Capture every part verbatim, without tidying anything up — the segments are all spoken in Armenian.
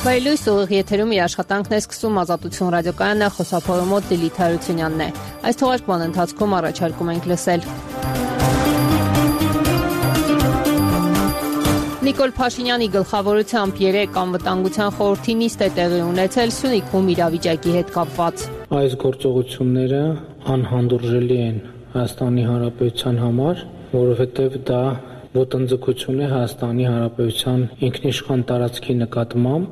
Վայելույս ուղիղ եթերում իր աշխատանքն է սկսում Ազատություն ռադիոկայանը, խոսափողի մոտ Լիլիթ Հարությունյանն է։ Այս թողարկման ընթացքում առաջարկում ենք լսել Նիկոլ Փաշինյանի գլխավորությամբ երեք անվտանգության խորհրդի նիստ է տեղի ունեցել Սյունիքում իրավիճակի հետ կապված։ Այս գործողությունները անհանդուրժելի են Հայաստանի Հանրապետության համար, որովհետև դա ոտնձգություն է Հայաստանի Հանրապետության ինքնիշխան տարածքի նկատմամբ։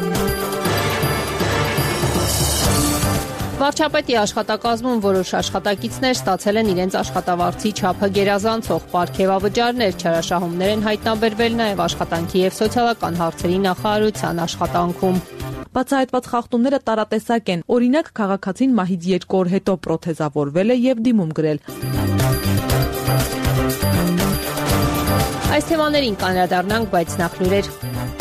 Վարչապետի աշխատակազմում որոշ աշխատակիցներ ստացել են իրենց աշխատավարձի չափը գերազանցող պարգևավճարներ, չարաշահումներ են հայտնաբերվել նաև աշխատանքի և սոցիալական հարցերի նախարարության աշխատանքում։ Բացահայտված խախտումները տարատեսակ են։ Օրինակ, քաղաքացին մահից երկու օր հետո պրոթեզավորվել է և դիմում գրել։ Այս թեմաներին կանդրադառնանք, բայց նախ լուրեր։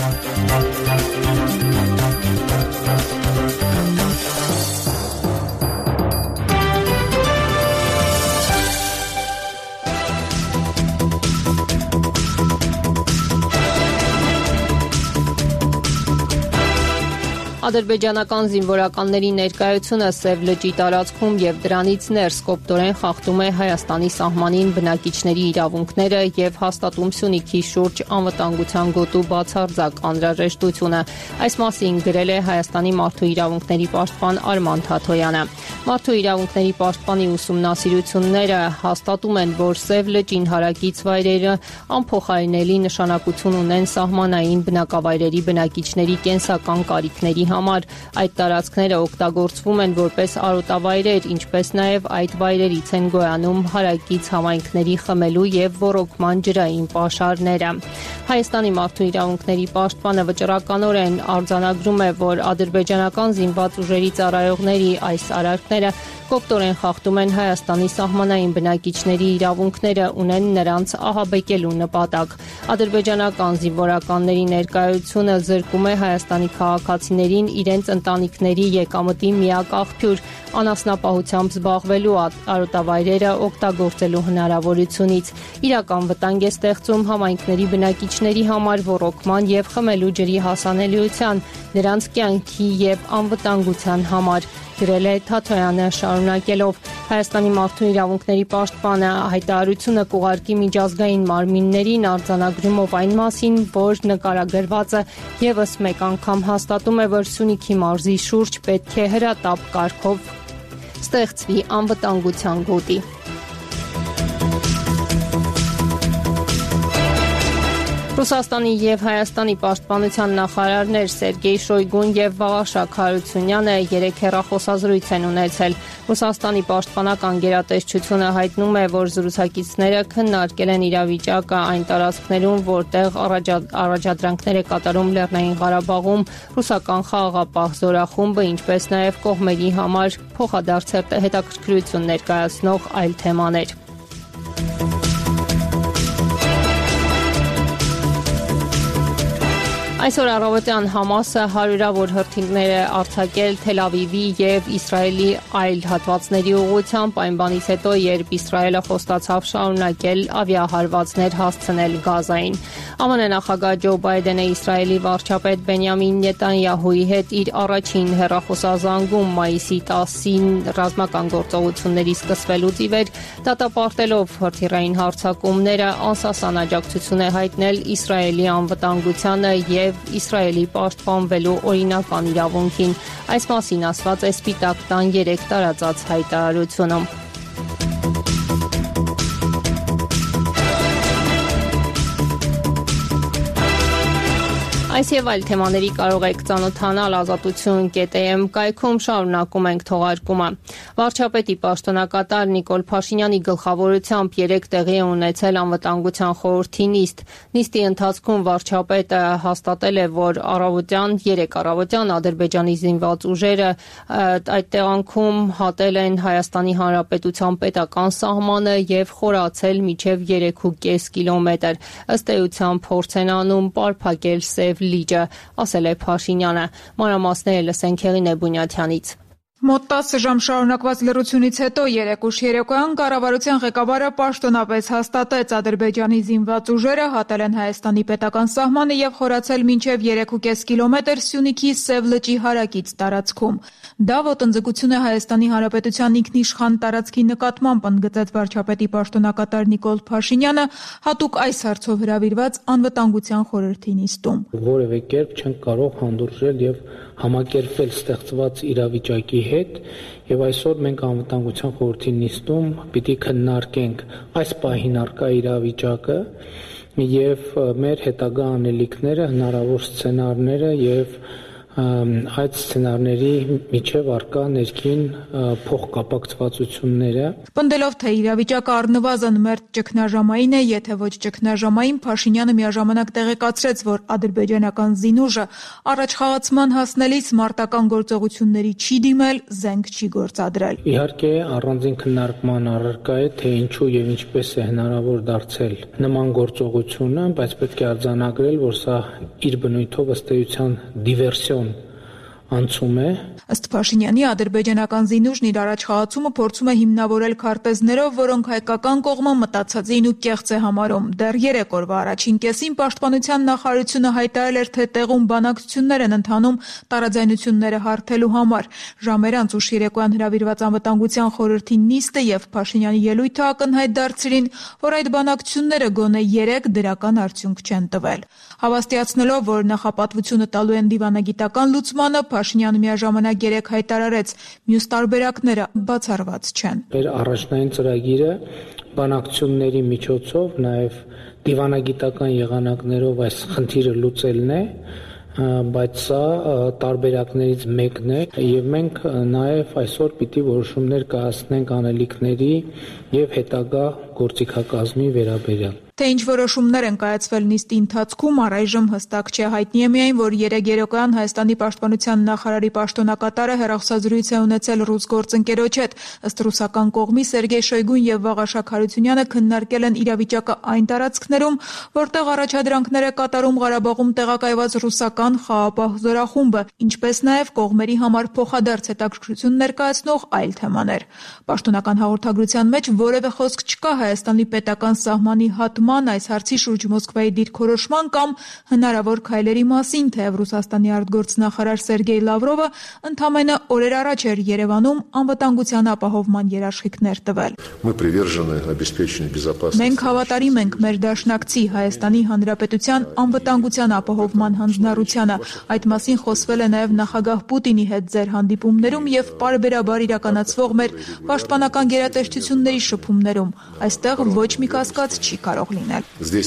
Ադրբեջանական զինվորականների ներկայությունը Սև լճի տարածքում և դրանից ներս կոպտորեն խախտում է Հայաստանի սահմանին բնակիչների իրավունքները և հաստատում Սյունիքի շուրջ անվտանգության գոտու բացարձակ անհրաժեշտությունը։ Այս մասին գրել է Հայաստանի մարդու իրավունքների պաշտպան Արման Թաթոյանը։ Մարդու իրավունքների պաշտպանի ուսումնասիրությունները հաստատում են, որ Սև լճին հարակից վայրերը անփոխարինելի նշանակություն ունեն սահմանային բնակավայրերի բնակիչների կենսական կարիքների համար։ Այդ տարածքները օգտագործվում են որպես արոտավայրեր, ինչպես նաև այդ վայրերից են գոյանում հարակից համայնքների խմելու և ոռոգման ջրային պաշարները։ Հայաստանի մարդու իրավունքների պաշտպանը վճռականորեն արձանագրում է, որ ադրբեջանական զինված ուժերի ծառայողների այս արարքները կոպտորեն խախտում են Հայաստանի սահմանային բնակիչների իրավունքները, ունեն նրանց ահաբեկելու նպատակ։ Ադրբեջանական զինվորականների ներկայությունը զրկում է Հայաստանի քաղաքացիներին իրենց ընտանիքների եկամտի միակ աղբյուր անասնապահությամբ զբաղվելու արոտավայրերը օգտագործելու հնարավորությունից։ Իրական վտանգ է ստեղծում համայնքների բնակիչների համար ոռոգման և խմելու ջրի հասանելիության, նրանց կյանքի և անվտանգության համար, գրել է Թաթոյանը շարունակելով։ Հայաստանի մարդու իրավունքների պաշտպանը հայտարարությունը կուղարկի միջազգային մարմիններին արձանագրումով այն մասին, որ նկարագրվածը ևս մեկ անգամ հաստատում է, որ Սյունիքի մարզի շուրջ պետք է հրատապ կարգով ստեղծվի անվտանգության գոտի։ Ռուսաստանի և Հայաստանի պաշտպանության նախարարներ Սերգեյ Շոյգուն և Վաղարշակ Հարությունյանը երեկ հեռախոսազրույց են ունեցել։ Ռուսաստանի պաշտպանական գերատեսչությունը հայտնում է, որ զրուցակիցները քննարկել են իրավիճակը այն տարածքներում, որտեղ առաջադրանքներ է կատարում Լեռնային Ղարաբաղում ռուսական խաղաղապահ զորախումբը, ինչպես նաև կողմերի համար փոխադարձ հետաքրքրություն ներկայացնող այլ թեմաներ։ Այսօր առավոտյան Համասը հարյուրավոր հրթիռներ է արձակել Թել Ավիվի և Իսրայելի այլ հատվածների ուղղությամբ այն բանից հետո, երբ Իսրայելը խոստացավ շարունակել ավիահարվածներ հասցնել Գազային։ ԱՄՆ նախագահ Ջո Բայդենը Իսրայելի վարչապետ Բենյամին Նետանյահուի հետ իր առաջին հեռախոսազանգում մայիսի տասին ռազմական գործողությունների սկսվելուց ի վեր դատապարտելով հրթիռային հարձակումները անսասան աջակցություն է հայտնել Իսրայելի անվտանգությանը և Իսրայելի պաշտպանվելու օրինական իրավունքին։ Այս մասին ասված է Սպիտակ տան երեկ տարածած հայտարարությունում։ Այս և այլ թեմաների կարող եք ծանոթանալ ազատություն կետ է էմ կայքում, շարունակում ենք թողարկումը։ Վարչապետի պաշտոնակատար Նիկոլ Փաշինյանի գլխավորությամբ երեկ տեղի է ունեցել անվտանգության խորհրդի նիստ։ Նիստի ընթացքում վարչապետը հաստատել է, որ առավոտյան, երեկ առավոտյան Ադրբեջանի զինված ուժերը այդ տեղանքում հատել են Հայաստանի Հանրապետության պետական սահմանը և խորացել մինչև երեք ու կես կիլոմետր։ Ըստ էության փորձ են անում պարփակել Սև լիճը, ասել է Փաշինյանը։ Մանրամասները լսենք Հեղինե Բունյաթյանից։ Մոտ տասը ժամ շարունակված լռությունից հետո երեկ ուշ երեկոյան կառավարության ղեկավարը պաշտոնապես հաստատեց Ադրբեջանի զինված ուժերը հատել են Հայաստանի պետական սահմանը եւ խորացել մինչեւ երեք ու կես կիլոմետր Սյունիքի Սև լճի հարակից տարածքում։ Դա ոտնձգություն է Հայաստանի Հանրապետության ինքնիշխան տարածքի նկատմամբ, ընդգծեց վարչապետի պաշտոնակատար Նիկոլ Փաշինյանը հատուկ այս հարցով հրավիրված անվտանգության խորհրդի նիստում։ Որևէ կերպ չենք կարող հանդուրժել եւ համակերպվել ստեղծված իրավիճակի հետ եւ այսօր մենք անվտանգության խորհրդի նիստում պիտի քննարկենք այս պահին առկա իրավիճակը եւ մեր հետագա անելիքները, հնարավոր սցենարները եւ այդ սցենարների միջև առկա ներքին փոխկապակցվածությունները։ Պնդելով, թե իրավիճակը առնվազն մերթ ճգնաժամային է, եթե ոչ ճգնաժամային, Փաշինյանը միաժամանակ տեղեկացրեց, որ ադրբեջանական զինուժը առաջխաղացման հասնելիս մարտական գործողությունների չի դիմել, զենք չի գործադրել։ Իհարկե, առանձին քննարկման առարկա է, թե ինչու եւ ինչպես է հնարավոր դարձել նման գործողությունը, բայց պետք է արձանագրել, որ սա իր բնույթով ըստ էության դիվերսիոն անցում է։ Ըստ Փաշինյանի, ադրբեջանական զինուժն իր առաջխաղացումը փորձում է հիմնավորել քարտեզներով, որոնք հայկական կողմը մտածածին ու կեղծ է համարում։ Դեռ երեք օրվա առաջին կեսին պաշտպանության նախարարությունը հայտարարել էր, թե տեղում բանակցություններ են ընթանում տարաձայնությունները հարթելու համար։ Ժամեր անց ուշ երեկոյան հրավիրված անվտանգության խորհրդի նիստը եւ Փաշինյանի ելույթը ակնհայտ դարձրին, որ այդ բանակցությունները գոնե երեք դրական արդյունք չեն տվել։ Հավաստիացնելով, որ նախապատվությունը տալու են դիվանագիտական լուծմանը, Փաշինյանը միաժամանակ երեք հայտարարեց, մյուս տարբերակները բացառված չեն։ Մեր առաջնային ծրագիրը բանակցությունների միջոցով, նաև դիվանագիտական եղանակներով այս խնդիրը լուծելն է, բայց սա տարբերակներից մեկն է եւ մենք նաև այսօր պիտի որոշումներ կայացնենք անելիքների եւ հետագա գործիքակազմի վերաբերյալ։ Թե ինչ որոշումներ են կայացվել նիստի ընթացքում, առայժմ հստակ չէ։ Հայտնի է միայն, որ երեկ երեկոյան Հայաստանի պաշտպանության նախարարի պաշտոնակատարը հեռախոսազրույց է ունեցել ռուս գործընկերոջ հետ։ Ըստ ռուսական կողմի Սերգեյ Շոյգուն եւ Վաղաշակ Հարությունյանը քննարկել են իրավիճակը այն տարածքներում, որտեղ առաջադրանքներ է կատարում Ղարաբաղում տեղակայված ռուսական խաղապահ զորախումբը, ինչպես նաեւ կողմերի համար փոխադարձ հետաքրքրություն ներկայացնող այլ թեմաներ։ Պաշտոնական հաղորդագրության մեջ որևէ խոսք չկա Հայաստանի պետական սահմանի հատման, այս հարցի շուրջ Մոսկվայի դիրքորոշման կամ հնարավոր քայլերի մասին, թեև Ռուսաստանի արտգործնախարար Սերգեյ Լավրովը ընդամենը օրեր առաջ էր Երևանում անվտանգության ապահովման երաշխիքներ տվել։ Մենք հավատարիմ ենք մեր դաշնակցի Հայաստանի Հանրապետության անվտանգության ապահովման հանձնառությանը։ Այդ մասին խոսվել է նաև նախագահ Պուտինի հետ ձեր հանդիպումներում եւ պարբերաբար իրականացվող մեր պաշտպանական գերատեսչությունների շփումներում։ Այստեղ ոչ մի կասկած չի կարող լինել։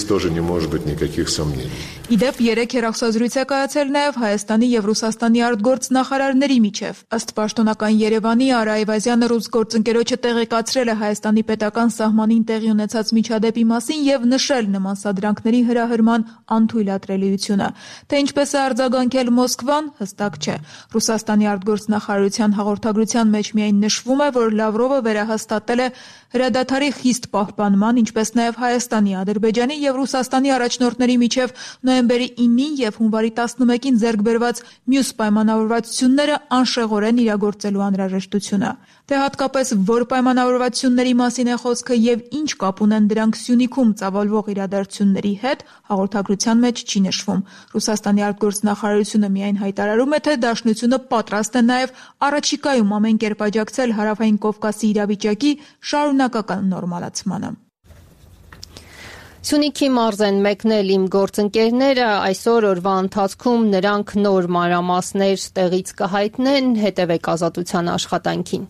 Իդեպ երեք հեռախոսազրույց է կայացել նաև Հայաստանի եւ Ռուսաստանի արտգործնախարարների միջև։ Ըստ պաշտոնական Երևանի, Արա Այվազյանը ռուս գործընկերոջը տեղեկացրել է Հայաստանի պետական սահմանին տեղի ունեցած միջադեպի մասին եւ նշել նման սադրանքների հրահրման անթույլատրելիությունը։ Թե ինչպես է արձագանքել Մոսկվան, հստակ չէ։ Ռուսաստանի արտգործնախարարության հաղորդագրության մեջ միայն նշվում է, որ Լավրովը վերահաստատել է հրադադարի խիստ պահպանման, ինչպես նաև Հայաստանի, Ադրբեջանի եւ Ռուսաստանի առաջնորդների միջև նոյեմբերի ինին եւ հունվարի տասնմեկին ձեռք բերված մյուս պայմանավորվածությունները անշեղորեն իրագործելու անհրաժեշտությունը։ Թե հատկապես որ պայմանավորվածությունների մասին է խոսքը եւ ինչ կապ ունեն դրանք Սյունիքում ծավալվող իրադարձությունների հետ, հաղորդագրության մեջ չի նշվում։ Ռուսաստանի արտգործնախարարությունը միայն հայտարարում է, թե դաշնությունը պատրաստ է նաեւ առաջիկայում ամեն կերպ աջակցել Հարավային Կովկասի իրավիճակի շարունակական նորմալացմանը։ Սյունիքի մարզեն մեկնել իմ գործընկերները այսօր օրվա ընթացքում նրանք նոր մանրամասներ տեղից կհայտնեն, հետևեք Ազատության աշխատանքին։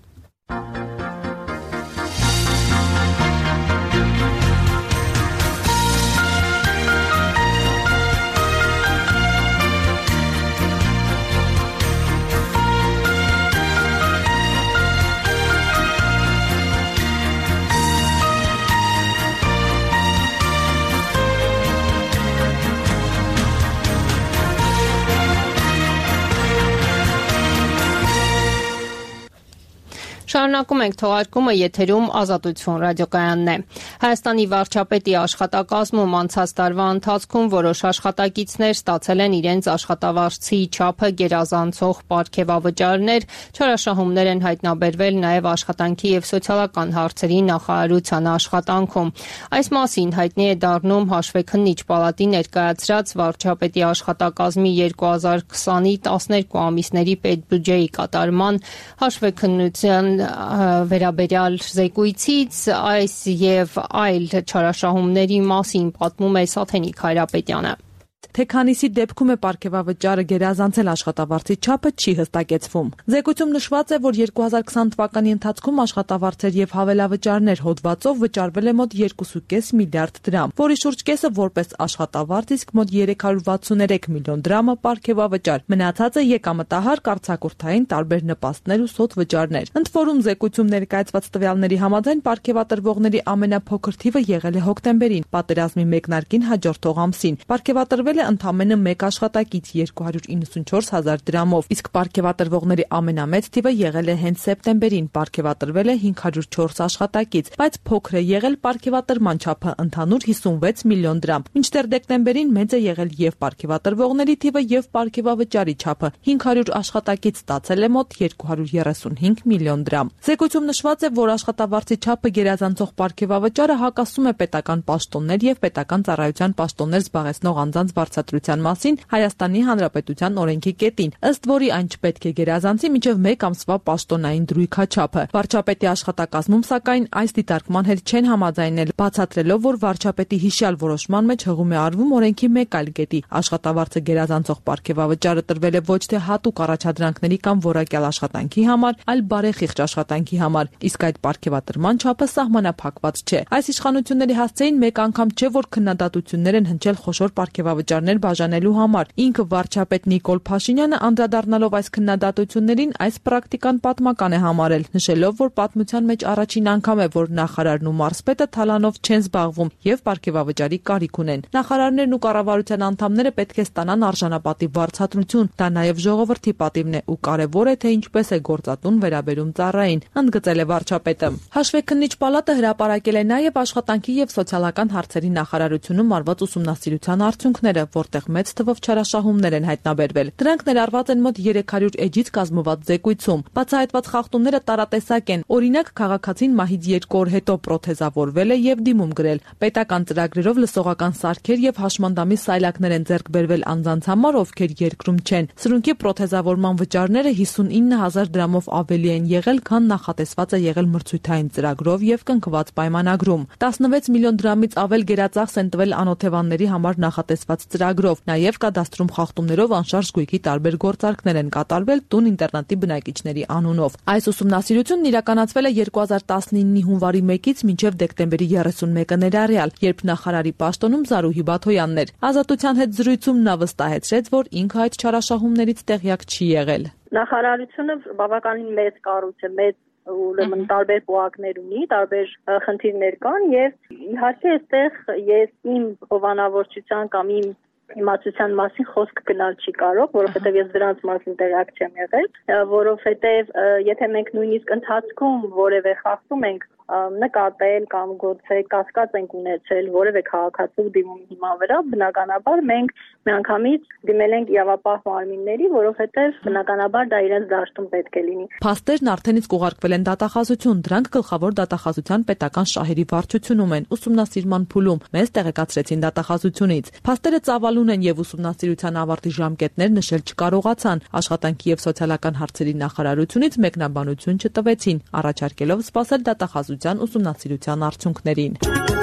Շարունակում ենք թողարկումը, եթերում Ազատություն ռադիոկայանն է։ Հայաստանի վարչապետի աշխատակազմում անցած տարվա ընթացքում որոշ աշխատակիցներ ստացել են իրենց աշխատավարձի չափը գերազանցող պարգևավճարներ, չարաշահումներ են հայտնաբերվել նաև աշխատանքի և սոցիալական հարցերի նախարարության աշխատանքում։ Այս մասին հայտնի է դառնում հաշվեկնիչ պալատի ներկայացրած վարչապետի աշխատակազմի երկու հազար քսանի տասներկու ամիսների պետբյուջեի կատարման հաշվեկնության վերաբերյալ զեկույցից այս եւ այլ չարաշահումների մասին պատմում է Սաթենիկ Հայրապետյանը։ Թե քանիսի դեպքում է պարգևավճարը գերազանցել աշխատավարձի չափը չի հստակեցվում։ Զեկույցում նշված է, որ երկու հազար քսան թվականի ընթացքում աշխատավարձեր եւ հավելավճարներ հոդվածով վճարվել է մոտ երկու կόμμα պենս միլիարդ դրամ, որի շուրջ կեսը որպես աշխատավարձ, իսկ մոտ երեք հարյուր վաթսուներեք միլիոն դրամը պարգևավճար։ Մնացածը եկամտահար, կարձակուրդային տարբեր նպաստներ ու սոցվճարներ։ Ընդ որում զեկույցում ներկայացված տվյալների համաձայն պարգևատրվողների ամենափոքր թիվը եղել է հոկտեմբերին, պատերազմի մեկնարկին հաջորդող ամսին։ Պարգևատրվել է ընդամենը մեկ աշխատակից երկու հարյուր իննսունչորս հազար դրամով, իսկ պարգևատրվողների ամենամեծ թիվը եղել է հենց սեպտեմբերին, պարգևատրվել է հինգ հարյուր չորս աշխատակից, բայց փոքր է եղել պարգևատրման չափը ընդհանուր հիսունվեց միլիոն դրամ։ Մինչդեռ դեկտեմբերին մեծ է եղել եւ պարգևատրվողների թիվը եւ պարգևավճարի չափը, հինգ հարյուր աշխատակից ստացել է մոտ երկու հարյուր երեսունհինգ միլիոն դրամ։ Զեկույցում նշված է, որ աշխատավարձի չափը գերազանցող պարգևավճարը հակասում է պետական պաշտոններ եւ պետական ծառայության պաշտոններ զբաղեցնող անձանց վարձատրության մասին Հայաստանի Հանրապետության օրենքի կետին, ըստ որի այն չպետք է գերազանցի մինչև մեկ ամսվա պաշտոնային դրույքաչափը։ Վարչապետի աշխատակազմում սակայն այս դիտարկման հետ չեն համաձայնել, բացատրելով, որ վարչապետի հիշյալ որոշման մեջ հղում է արվում օրենքի մեկ այլ կետի։ Աշխատավարձը գերազանցող պարգևավճարը տրվել է ոչ թե հատուկ առաջադրանքների կամ որակյալ աշխատանքի համար, այլ բարեխիղճ աշխատանքի համար, իսկ այդ պարգևատրման չափը սահմանափակված չէ։ Այս իշխանությունների հասցեին մեկ անգամ չէ, որ քննադատություններ են հնչել խոշոր պարգևավճարներ բաժանելու համար։ Ինքը վարչապետ Նիկոլ Փաշինյանը անդրադառնալով այս քննադատություններին այս պրակտիկան պատմական է համարել, նշելով, որ պատմության մեջ առաջին անգամ է, որ նախարարն ու մարզպետը թալանով չեն զբաղվում եւ պարգևավճարի կարիք ունեն։ Նախարարներն ու կառավարության անդամները պետք է ստանան արժանապատիվ վարձատրություն, դա նաեւ ժողովրդի պատիվն է ու կարեւոր է, թե ինչպես է գործատուն վերաբերում ծառային, ընդգծել է վարչապետը։ Հաշվեկնիչ պալատը հրապարակել է նաեւ աշխատանքի եւ սոցիալական հարցերի նախարարությունում արված ուսումնասիրության արդյունքները, որտեղ մեծ թվով չարաշահումներ են հայտնաբերվել։ Դրանք ներառված են մոտ երեք հարյուր էջից կազմված զեկույցում։ Բացահայտված խախտումները տարատեսակ են։ Օրինակ, քաղաքացին մահից երկու օր հետո պրոթեզավորվել է եւ դիմում գրել։ Պետական ծրագրերով լսողական սարքեր եւ հաշմանդամի սայլակներ են ձեռք բերվել անձանց համար, ովքեր երկրում չեն։ Սրունքի պրոթեզավորման վճարները հիսունինը հազար դրամով ավելի են եղել, քան նախատեսված է եղել մրցույթային ծրագրով եւ կնքված պայմանագրում։ տասնվեց միլիոն դրամից ավել գերածախս են տվել անօթևանների համար նախատեսված ծրագրով, նաև կադաստրում խախտումներով անշարժ գույքի տարբեր գործարքներ են կատարվել տուն ինտերնատի բնակիչների անունով։ Այս ուսումնասիրությունն իրականացվել է երկու հազար տասնինի հունվարի մեկից մինչև դեկտեմբերի երեսունմեկը ներառյալ, երբ նախարարի պաշտոնում Զարուհի Բաթոյանն էր։ Ազատության հետ զրույցում նա վստահեցրեց, որ ինքը այդ չարաշահումներից տեղյակ չի եղել։ Նախարարությունը բավականին մեծ կառույց է, մեծ ուրեմն տարբեր պոակներ ունի, տարբեր խնդիրներ կան եւ իհարկե այստեղ ես իմ հովանավորչության կամ իմ իմացության մասին խոսք գնալ չի կարող, որովհետեւ ես դրանց մասին տեղյակ չեմ եղել, որովհետեւ եթե մենք նույնիսկ ընթացքում որևէ խախտում ենք նկատել կամ գուցե կասկած ենք ունեցել որևէ քաղաքացու դիմումի հիման վրա, բնականաբար մենք միանգամից դիմել ենք իրավապահ մարմինների, որովհետև բնականաբար դա իրենց դաշտում պետք է լինի։ Փաստերն արդեն իսկ ուղարկվել են դատախազություն, դրանք գլխավոր դատախազության պետական շահերի վարչությունում են, ուսումնասիրման փուլում, մեզ տեղեկացրեցին դատախազությունից։ Փաստերը ծավալուն են եւ ուսումնասիրության ավարտի ժամկետներ նշել չկարողացան, աշխատանքի եւ սոցիալական հարցերի նախարարությունից մեկնաբանություն չտվեցին, առաջարկելով սպասել դատախազության ուսումնասիրության արդյունքներին։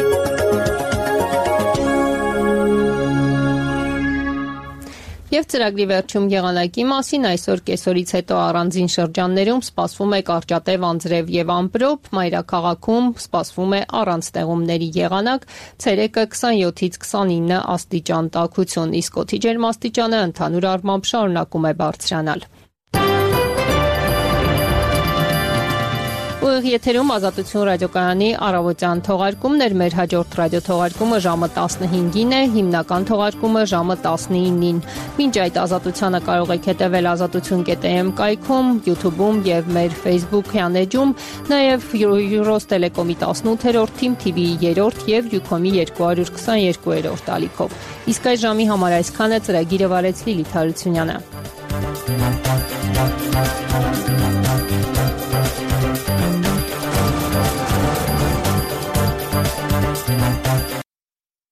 Եվ ծրագրի վերջում եղանակի մասին այսօր կեսօրից հետո առանձին շրջաններում սպասվում է կարճատև անձրև եւ ամպրոպ, մայրաքաղաքում սպասվում է առանց ստեղումների եղանակ, ցերեկը քսանյոթից քսանինը աստիճան տաքություն, իսկ օդի ջերմաստիճանը ընդհանուր առմամբ շարունակում է բարձրանալ։ Ուղիղ եթերում Ազատություն ռադիոկայանի առավոտյան թողարկումներ, մեր հաջորդ ռադիոթողարկումը ժամը տասնհինգին է, հիմնական թողարկումը ժամը տասնինին։ Մինչ այդ ազատությանը կարող եք հետևել ազատություն կետ am կայքում, YouTube-ում եւ մեր Facebook-յան էջում, նաեւ Euros Telecom-ի տասնութերորդ, Team T V-ի երրորդ եւ Ucom-ի երկու քսաներկուերորդ ալիքով։ Իսկ այս ժամի համար այսքանը ծրագիրը վարեց Լիլիթ Հարությունյանը։